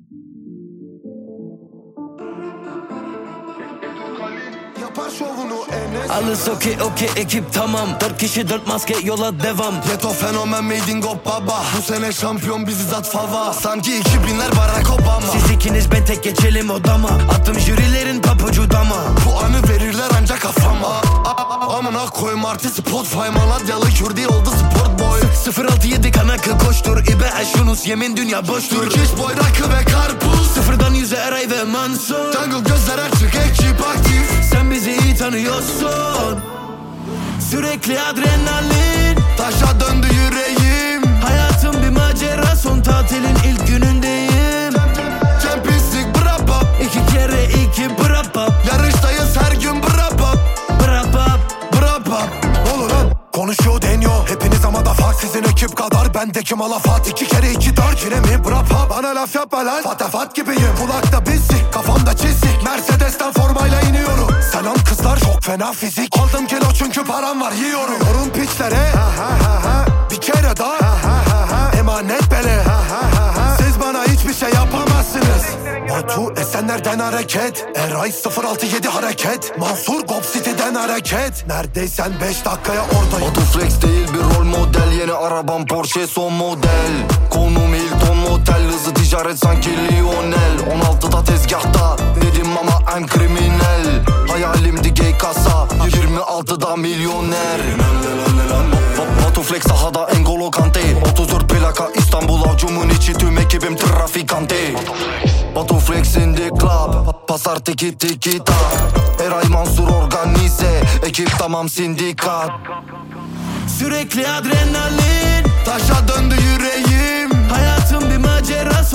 Yapar şovunu Enes. Alles okey ekip tamam. 4 kişi 4 maske yola devam. Yeto fenomen made in God baba. Bu sene şampiyon bizi zat fava. Sanki 2000'ler Barack Obama. Siz ikiniz ben tek geçelim odama. Attım jürilerin papucu dama. Bu anı verirler ancak kafama. Amına koyayım artist Spotify Malatyalı Kürdi oldu sport boy. 067 kanakı koştur. İbe Yunus yemin dünya boştur. Türk iş boy rakı ve karpuz. Sıfırdan 100'e Eray ve Mansur. Jungle gözler açık ekip aktif. Sen bizi iyi tanıyorsun. Sürekli adrenalin. Taşa döndü yüreğim. Hayatım bir macera, son tatilin ilk günündeyim. Champions League brapa. 2 kere 2 brapa. Yarıştayız her gün brapa. Brapa. Brapa. Olur lan. Konuşuyor deniyor hepiniz ama da fark sizin ekip kadar. Bendeki malafat 2 kere 2 4 yine mi brapa. Bana laf yapma lan. Fatafat gibiyim kulakta bizlik kafamda çizik. Mercedes'ten formayla iniyorum. Selam kızlar çok fena fizik. Aldım kilo çünkü param var yiyorum. Yorum piçlere bir kere daha emanet bele. Siz bana hiçbir şey yapamazsınız. Batu Esenler'den hareket. Eray 067 hareket. Mansur Gop City'den hareket. Neredeysen 5 dakikaya oradayım. Batu Flex değil bir rol model. Yeni arabam Porsche son model. Konum Hilton Motel. Hızlı ticaret sanki Lionel. 16'da tezgahta dedim ama en kriminal. Hayalimdi gay kasa 26'da milyoner. Batu Flex sahada N'Golo Kante. 34 plaka İstanbul avcumun içi tüm ekibim trafikante. Batu Flex in the club. Pasar tiki tiki ta. Eray Mansur organize. Ekip tamam sindikat. Sürekli adrenalin. Taşa döndü yüreğim. Hayatım bir macera,